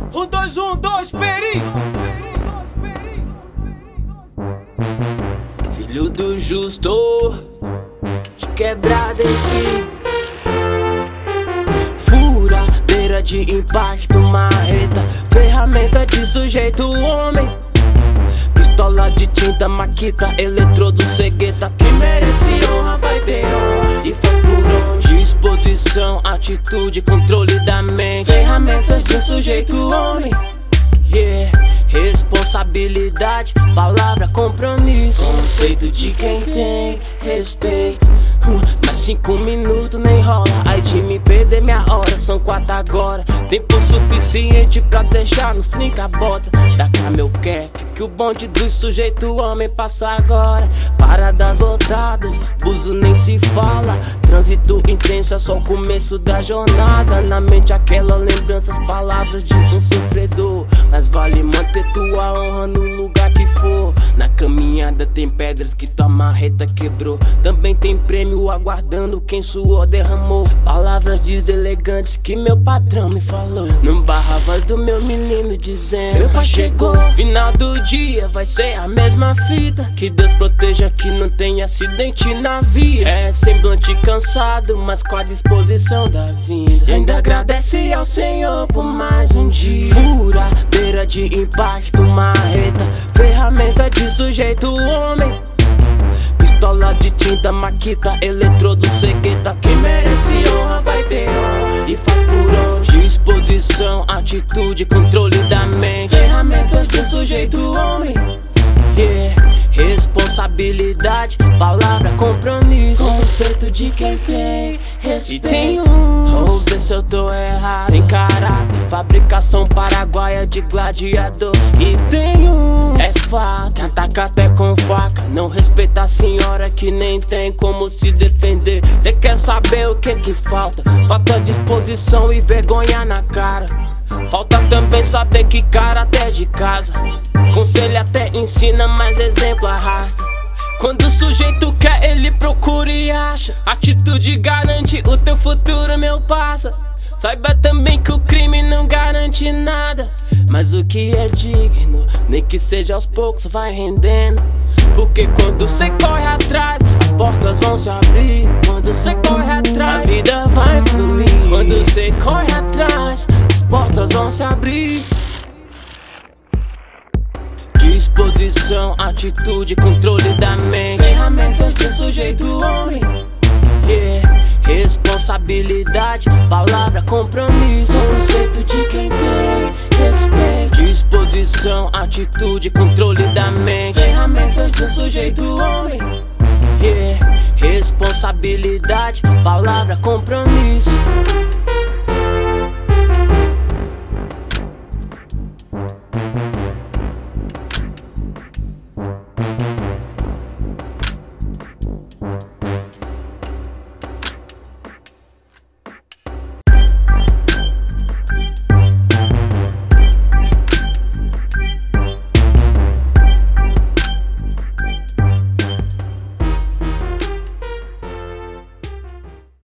Um, dois, peri. Filho do justo, de quebrada aqui. Furadeira de impacto, marreta, ferramenta de sujeito homem. Pistola de tinta, maquita, eletrodo, cegueta. Quem merece honra vai ter honra e faz por onde. Disposição, atitude, controle da mente. Ferramentas de sujeito homem. Yeah. Responsabilidade, palavra, compromisso. Conceito de quem tem respeito. Mas 5 minutos nem rola. Aí de me perder minha hora, são 4 agora. Tempo suficiente pra deixar nos trinca a bota. Da cá meu kef, que o bonde do sujeito homem passa agora. Paradas lotadas, buzo nem se fala. Trânsito intenso é só o começo da jornada. Na mente aquela lembrança, as palavras de um sofredor. Mas vale manter tua honra no lugar que for. Na caminhada tem pedras que tua marreta quebrou. Também tem prêmio aguardando quem suor derramou. Palavras deselegantes que meu patrão me falou. Não barra a voz do meu menino dizendo: meu pai chegou. Final do dia vai ser a mesma fita. Que Deus proteja que não tem acidente na via. É semblante cansado, mas com a disposição da vida. E ainda agradece ao Senhor por mais um dia. Furadeira de impacto, marreta, ferramenta de sujeito homem. Pistola de tinta, maquita, eletrodo, cegueta. Quem merece honra vai ter honra e faz por onde. Disposição, atitude, controle da mente. Ferramentas de sujeito homem. Yeah. Responsabilidade, palavra, compromisso. Conceito de quem tem respeito. E tem vamos ver se eu tô errado. Sem caráter, fabricação paraguaia de gladiador. E tem é fato, que ataca até com faca. Não respeita a senhora que nem tem como se defender. Cê quer saber o que falta? Falta disposição e vergonha na cara. Falta também saber que caráter de casa. Conselho até ensina, mas exemplo arrasta. Quando o sujeito quer, ele procura e acha. Atitude garante o teu futuro, meu parça. Saiba também que o crime não garante nada. Mas o que é digno, nem que seja aos poucos, vai rendendo. Porque quando cê corre atrás, as portas vão se abrir. Quando cê corre atrás, a vida vai fluir. Quando cê corre atrás, as portas vão se abrir. Disposição, atitude, controle da mente. Ferramentas de sujeito homem. Yeah. Responsabilidade, palavra, compromisso. Conceito de quem tem respeito. Disposição, atitude, controle da mente. Ferramentas de sujeito homem. Yeah. Responsabilidade, palavra, compromisso.